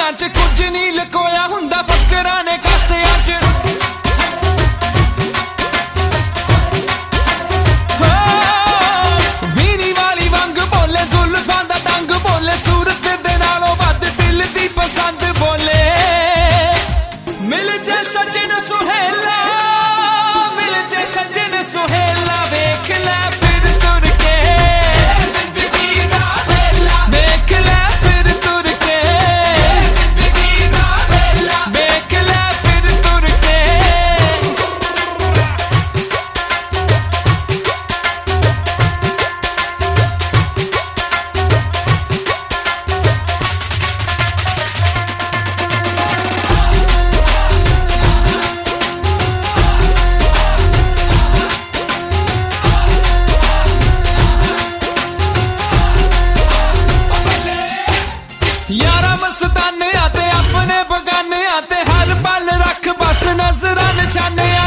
नजरां च कुछ नहीं लकोया हुंदा फकरां ने कासियां च वीणी वाली वंग बोले जुल्फां दा तंग बोले सूरत दे नालों वध दिल दी पसंद बोले मिल जा सजन सुहेला मिल जा सजन सुहेला वेख लै फिर तुर के जिंदगी दा वेला वेख लै फिर तुर के जिंदगी दा वेला वेख लै फिर तुर के यारा मस्ताने आते अपने बगाने आते हर पल रख बस नजरां निशाने